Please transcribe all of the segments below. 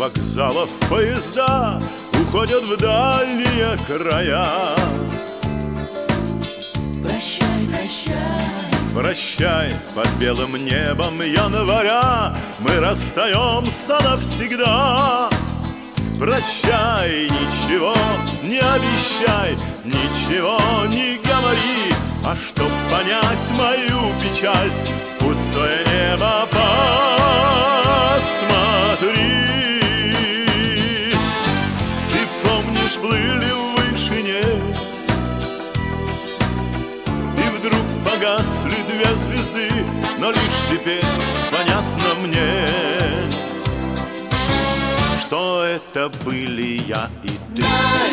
вокзалов поезда уходят в дальние края. Прощай, прощай, прощай, под белым небом января мы расстаемся навсегда. Прощай, ничего не обещай, ничего не говори, а чтоб понять мою печаль, в пустое небо посмотри. Ты помнишь, плыли в вышине, и вдруг погасли две звезды, но лишь теперь понятно мне, что это были я и ты.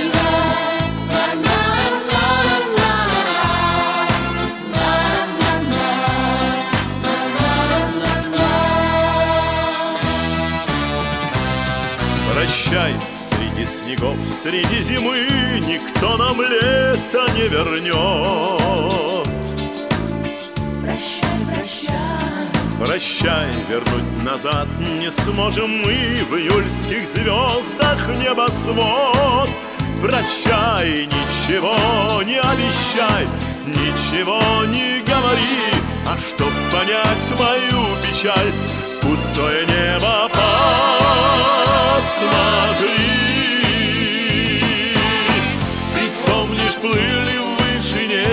Прощай, среди снегов, среди зимы никто нам лето не вернет. Прощай, прощай, прощай, вернуть назад не сможем мы в июльских звездах небосвод. Прощай, ничего не обещай, ничего не говори, а чтоб понять мою печаль, в пустое небо посмотри. Ты помнишь, плыли в вышине,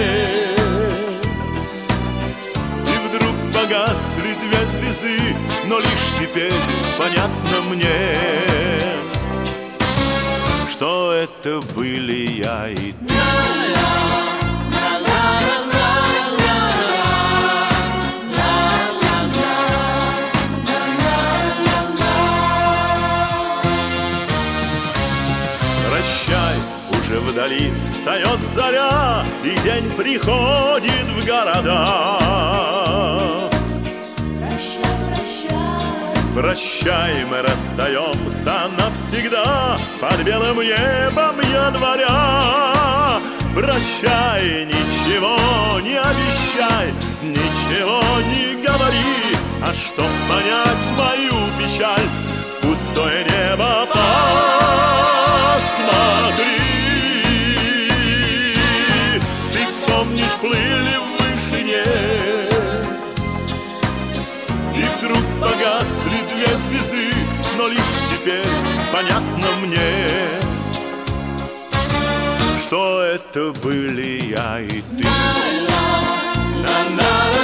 и вдруг погасли две звезды, но лишь теперь понятно мне, что это были я и ты. Прощай, уже вдали встает заря, и день приходит в города. прощай, прощай, Прощай, мы расстаемся навсегда под белым небом января. Прощай, ничего не обещай, ничего не говори, а чтоб понять мою печаль, в пустое небо посмотри. Ты помнишь, плыли в вышине, и вдруг погасли две звезды, но лишь теперь понятно мне, что это были я и ты.